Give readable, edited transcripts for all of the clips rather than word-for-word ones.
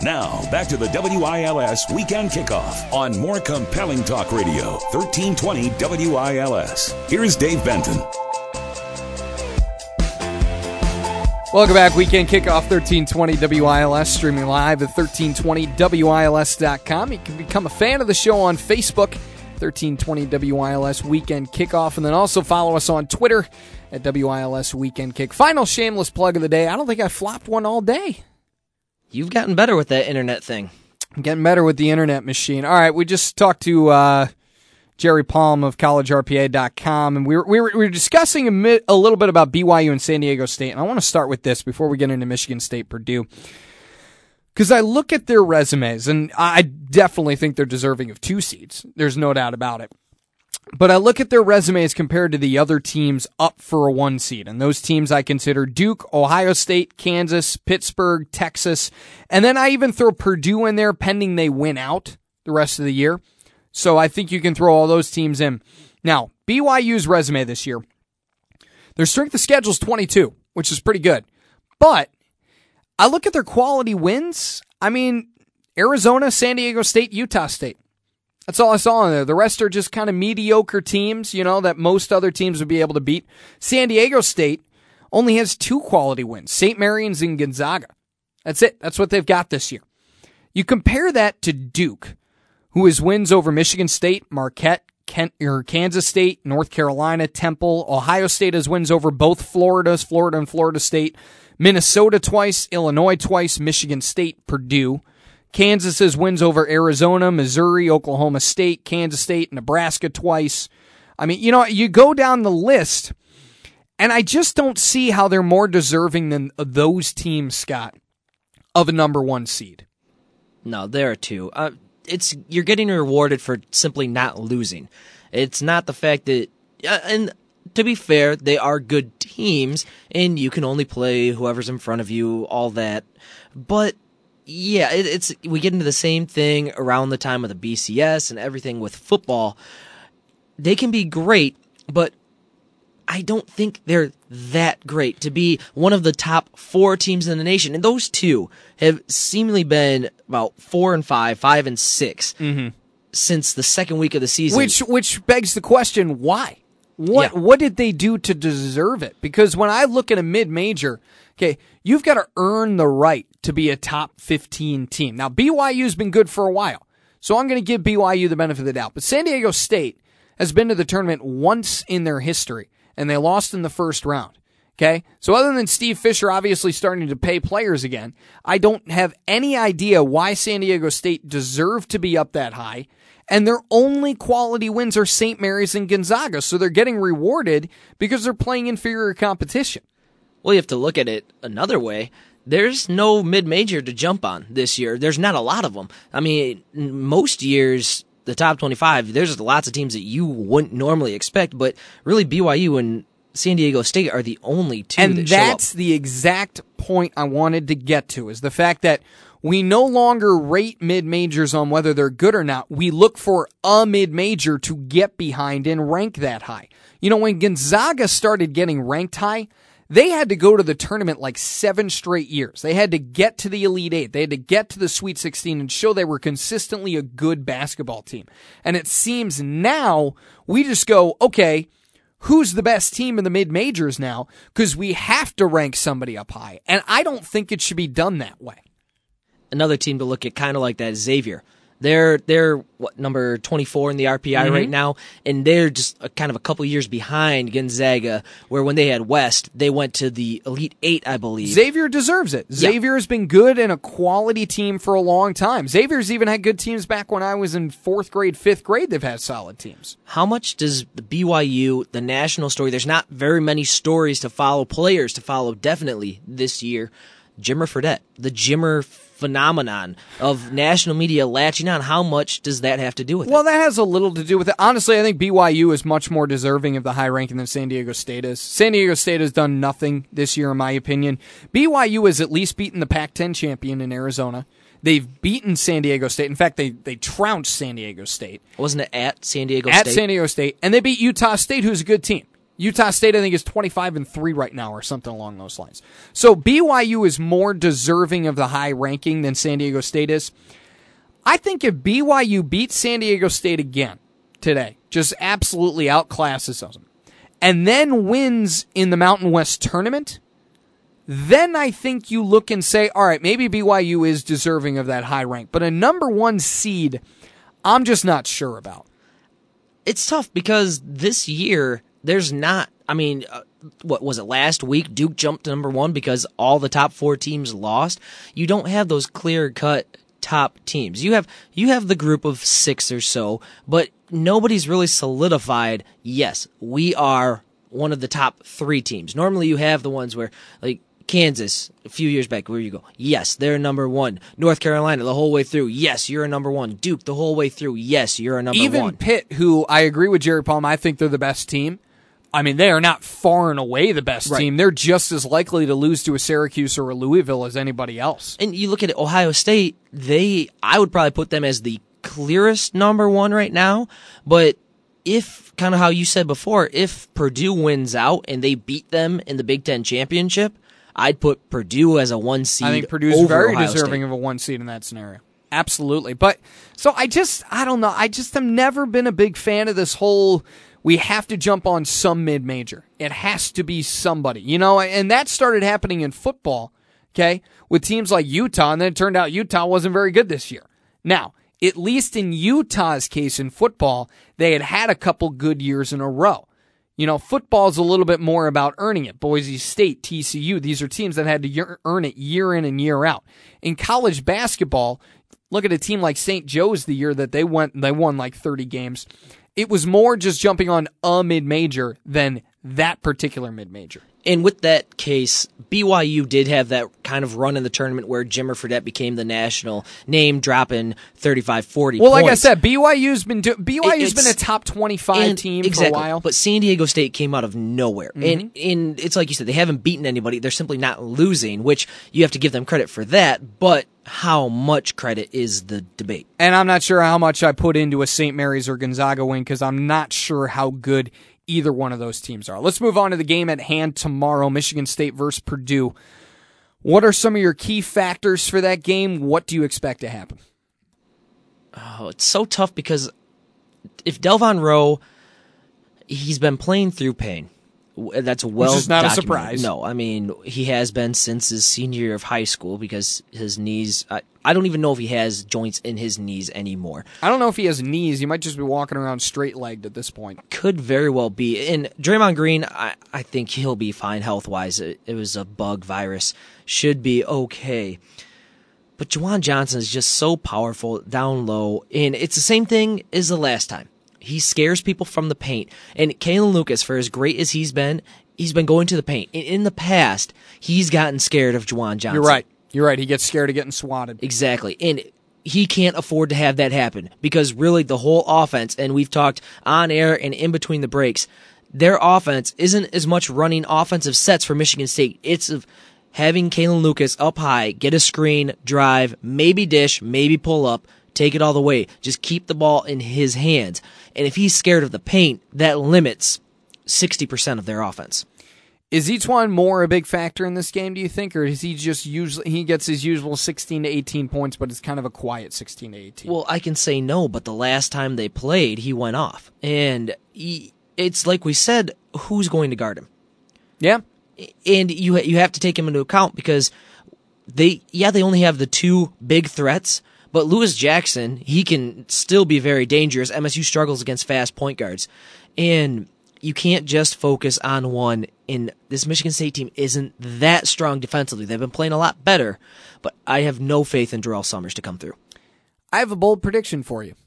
Now, back to the WILS Weekend Kickoff on more compelling talk radio, 1320 WILS. Here's Dave Benton. Welcome back. Weekend Kickoff, 1320 WILS, streaming live at 1320WILS.com. You can become a fan of the show on Facebook, 1320 WILS Weekend Kickoff, and then also follow us on Twitter at WILS Weekend Kick. Final shameless plug of the day. I don't think I flopped one all day. You've gotten better with that internet thing. I'm getting better with the internet machine. All right, we just talked to Jerry Palm of collegerpa.com, and we were discussing a little bit about BYU and San Diego State, and I want to start with this before we get into Michigan State, Purdue, because I look at their resumes, and I definitely think they're deserving of 2 seeds. There's no doubt about it. But I look at their resumes compared to the other teams up for a 1 seed, and those teams I consider Duke, Ohio State, Kansas, Pittsburgh, Texas, and then I even throw Purdue in there pending they win out the rest of the year. So I think you can throw all those teams in. Now, BYU's resume this year, their strength of schedule is 22, which is pretty good. But I look at their quality wins. I mean, Arizona, San Diego State, Utah State. That's all I saw in there. The rest are just kind of mediocre teams, that most other teams would be able to beat. San Diego State only has 2 quality wins, St. Mary's and Gonzaga. That's it. That's what they've got this year. You compare that to Duke, who has wins over Michigan State, Marquette, Kansas State, North Carolina, Temple. Ohio State has wins over both Florida and Florida State, Minnesota twice, Illinois twice, Michigan State, Purdue. Kansas has wins over Arizona, Missouri, Oklahoma State, Kansas State, Nebraska twice. I mean, you go down the list, and I just don't see how they're more deserving than those teams, Scott, of a number 1 seed. No, there are 2. You're getting rewarded for simply not losing. It's not the fact that, and to be fair, they are good teams, and you can only play whoever's in front of you, all that. But yeah, we get into the same thing around the time of the BCS and everything with football. They can be great, but I don't think they're that great to be one of the top 4 teams in the nation. And those 2 have seemingly been about 4 and 5, 5 and 6 since the second week of the season. Which begs the question, why? What did they do to deserve it? Because when I look at a mid-major, okay, you've got to earn the right to be a top 15 team. Now, BYU's been good for a while, so I'm going to give BYU the benefit of the doubt. But San Diego State has been to the tournament once in their history, and they lost in the first round. Okay? So other than Steve Fisher obviously starting to pay players again, I don't have any idea why San Diego State deserved to be up that high, and their only quality wins are St. Mary's and Gonzaga, so they're getting rewarded because they're playing inferior competition. Well, you have to look at it another way. There's no mid-major to jump on this year. There's not a lot of them. I mean, most years, the top 25, there's lots of teams that you wouldn't normally expect, but really BYU and San Diego State are the only 2 and that show up. And that's the exact point I wanted to get to, is the fact that we no longer rate mid-majors on whether they're good or not. We look for a mid-major to get behind and rank that high. When Gonzaga started getting ranked high, they had to go to the tournament like 7 straight years. They had to get to the Elite 8. They had to get to the Sweet 16 and show they were consistently a good basketball team. And it seems now we just go, okay, who's the best team in the mid-majors now? Because we have to rank somebody up high. And I don't think it should be done that way. Another team to look at kind of like that is Xavier. They're number 24 in the RPI right now, and they're just kind of a couple years behind Gonzaga, where when they had West, they went to the Elite 8, I believe. Xavier deserves it. Yeah. Xavier has been good and a quality team for a long time. Xavier's even had good teams back when I was in 4th grade, 5th grade. They've had solid teams. How much does the BYU, the national story, there's not very many stories to follow, players to follow definitely this year. Jimmer Fredette, the Jimmer phenomenon of national media latching on, how much does that have to do with it? Well, that has a little to do with it. Honestly, I think BYU is much more deserving of the high ranking than San Diego State is. San Diego State has done nothing this year, in my opinion. BYU has at least beaten the Pac-10 champion in Arizona. They've beaten San Diego State. In fact, they trounced San Diego State. Wasn't it at San Diego State? At San Diego State. And they beat Utah State, who's a good team. Utah State, I think, is 25-3 right now or something along those lines. So BYU is more deserving of the high ranking than San Diego State is. I think if BYU beats San Diego State again today, just absolutely outclasses them, and then wins in the Mountain West tournament, then I think you look and say, all right, maybe BYU is deserving of that high rank. But a number 1 seed, I'm just not sure about. It's tough because this year, there's not, what was it, last week? Duke jumped to number 1 because all the top 4 teams lost. You don't have those clear-cut top teams. You have the group of 6 or so, but nobody's really solidified, yes, we are one of the top 3 teams. Normally you have the ones where, like, Kansas, a few years back, where you go, yes, they're number 1. North Carolina, the whole way through, yes, you're a number 1. Duke, the whole way through, yes, you're a number 1. Even Pitt, who I agree with Jerry Palm, I think they're the best team. They are not far and away the best team. They're just as likely to lose to a Syracuse or a Louisville as anybody else. And you look at Ohio State, I would probably put them as the clearest number 1 right now, but if, kind of how you said before, if Purdue wins out and they beat them in the Big Ten championship, I'd put Purdue as a 1 seed. I think Purdue's over very Ohio deserving State. of a 1 seed in that scenario. Absolutely. But, so I don't know. I just have never been a big fan of this whole, we have to jump on some mid-major. It has to be somebody, and that started happening in football, okay, with teams like Utah, and then it turned out Utah wasn't very good this year. Now, at least in Utah's case in football, they had a couple good years in a row. Football's a little bit more about earning it. Boise State, TCU, these are teams that had to earn it year in and year out. In college basketball, look at a team like St. Joe's the year that they won like 30 games. It was more just jumping on a mid-major than that particular mid-major. And with that case, BYU did have that kind of run in the tournament where Jimmer Fredette became the national name, dropping 35, 40 Well, points. like I said, BYU's been a top 25 team exactly, for a while. But San Diego State came out of nowhere. Mm-hmm. And it's like you said, they haven't beaten anybody. They're simply not losing, which you have to give them credit for that. But how much credit is the debate? And I'm not sure how much I put into a St. Mary's or Gonzaga win because I'm not sure how good either one of those teams are. Let's move on to the game at hand tomorrow, Michigan State versus Purdue. What are some of your key factors for that game? What do you expect to happen? Oh, it's so tough because if Delvon Rowe, he's been playing through pain. That's well Which is not documented. a surprise. No, he has been since his senior year of high school because his knees, I don't even know if he has joints in his knees anymore. I don't know if he has knees. He might just be walking around straight-legged at this point. Could very well be. And Draymond Green, I think he'll be fine health-wise. It was a bug virus. Should be okay. But Juwan Johnson is just so powerful down low, and it's the same thing as the last time. He scares people from the paint. And Kalen Lucas, for as great as he's been going to the paint. In the past, he's gotten scared of Juwan Johnson. You're right. He gets scared of getting swatted. Exactly. And he can't afford to have that happen because really the whole offense, and we've talked on air and in between the breaks, their offense isn't as much running offensive sets for Michigan State. It's of having Kalen Lucas up high, get a screen, drive, maybe dish, maybe pull up, take it all the way. Just keep the ball in his hands. And if he's scared of the paint, that limits 60% of their offense. Is Etuan Moore a big factor in this game, do you think? Or is he just he gets his usual 16 to 18 points, but it's kind of a quiet 16 to 18? Well, I can say no, but the last time they played, he went off. And it's like we said, who's going to guard him? Yeah. And you have to take him into account because they only have the 2 big threats, but Lewis Jackson, he can still be very dangerous. MSU struggles against fast point guards. And you can't just focus on one. And this Michigan State team isn't that strong defensively. They've been playing a lot better, but I have no faith in Darrell Summers to come through. I have a bold prediction for you.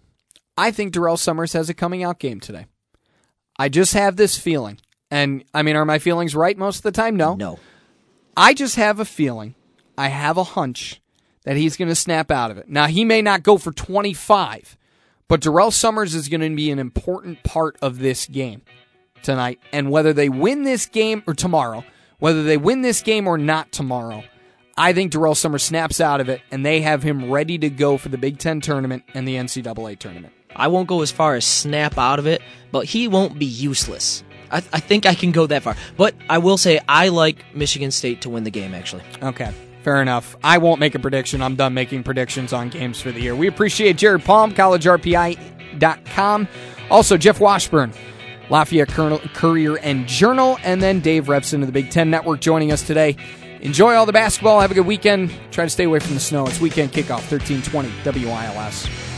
I think Darrell Summers has a coming out game today. I just have this feeling. And, are my feelings right most of the time? No. No. I just have a feeling, I have a hunch, that he's going to snap out of it. Now, he may not go for 25, but Darrell Summers is going to be an important part of this game tonight. And whether they win this game or tomorrow, whether they win this game or not tomorrow, I think Darrell Summers snaps out of it, and they have him ready to go for the Big Ten tournament and the NCAA tournament. I won't go as far as snap out of it, but he won't be useless. I think I can go that far. But I will say I like Michigan State to win the game, actually. Okay, fair enough. I won't make a prediction. I'm done making predictions on games for the year. We appreciate Jared Palm, collegerpi.com. Also, Jeff Washburn, Lafayette Courier and Journal, and then Dave Repson of the Big Ten Network joining us today. Enjoy all the basketball. Have a good weekend. Try to stay away from the snow. It's weekend kickoff, 1320 WILS.